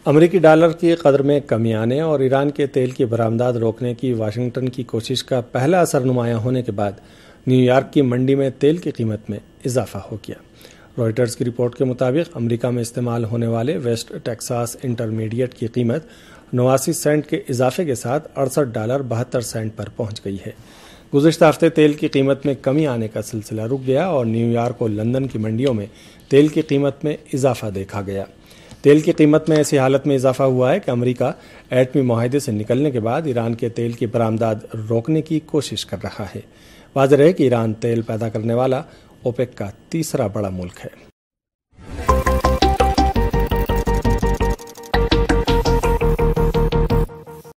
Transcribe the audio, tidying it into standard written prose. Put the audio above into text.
अमेरिकी डॉलर की कदर में कमी आने और ईरान के तेल की बरामदात रोकने की वाशिंगटन की कोशिश का पहला असर नुमायां होने के बाद न्यूयॉर्क की मंडी में तेल की कीमत में इजाफा हो गया। रॉयटर्स की रिपोर्ट के मुताबिक अमेरिका में इस्तेमाल होने वाले वेस्ट टेक्सास इंटरमीडिएट की कीमत 89 सेंट के इजाफे के साथ $68.72 पर पहुंच गई है। गुज़िश्ता हफ्ते तेल की कीमत में कमी आने का सिलसिला रुक गया और न्यूयॉर्क और लंदन की मंडियों में तेल की कीमत में इजाफा देखा गया। तेल की कीमत में ऐसी हालत में इजाफा हुआ है कि अमेरिका एटमी मुआहदे से निकलने के बाद ईरान के तेल की बरामदात रोकने की कोशिश कर रहा है। वाज़ेह है कि ईरान तेल पैदा करने वाला ओपेक का तीसरा बड़ा मुल्क है।